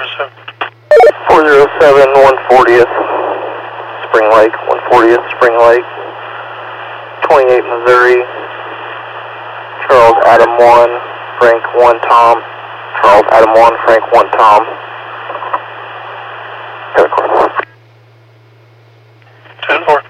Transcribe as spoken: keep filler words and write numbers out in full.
zero seven. four zero seven, one fortieth, Spring Lake, one fortieth, Spring Lake, twenty-eight Missouri, Charles Adam one, Frank one Tom, Charles Adam one, Frank one Tom. ten four.